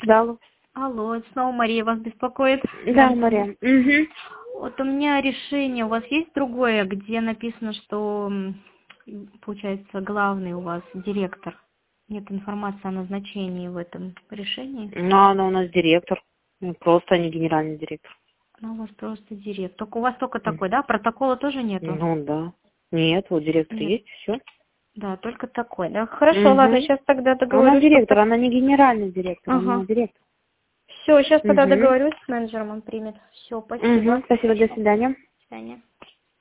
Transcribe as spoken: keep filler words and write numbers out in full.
Да, алло. Алло, это снова Мария вас беспокоит? Да, Мария. Угу. Вот у меня решение, у вас есть другое, где написано, что, м, получается, главный у вас директор? Нет информации о назначении в этом решении? Ну, она у нас директор. Ну, просто не генеральный директор. Ну, у вас просто директор. Только у вас только М. такой, да? Протокола тоже нету? Ну, да. Нет, вот директор Нет. есть, все. Да, только такой, да? Хорошо, ладно, сейчас тогда Она договорюсь. директор, она не генеральный директор, она Ага. директор. Все, сейчас тогда Угу. договорюсь с менеджером, он примет. Все, спасибо. Угу. Спасибо, до свидания. До свидания.